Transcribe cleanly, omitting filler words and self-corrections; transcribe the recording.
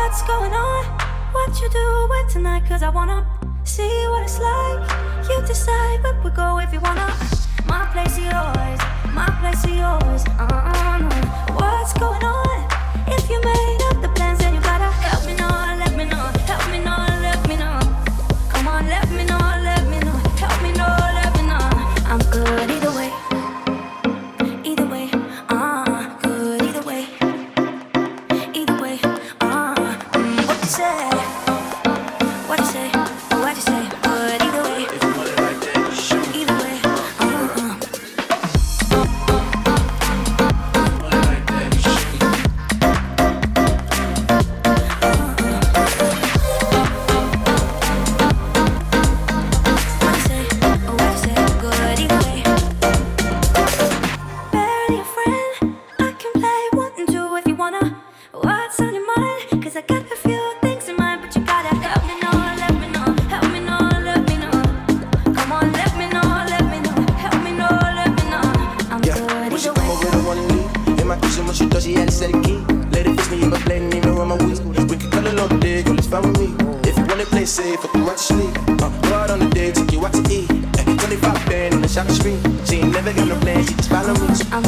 What's going on? What you doing tonight? Cause I wanna see what it's like. You decide where we go if you wanna. My place or yours, my place or yours. What's going on? If you made up the plans, then you gotta help me know, let me know, help me know, let me know. Come on, let me know, help me know, let me know. I'm good either way, either way. Good either way, either way. What you say? What you say? What you say? Good either way, either way. I'm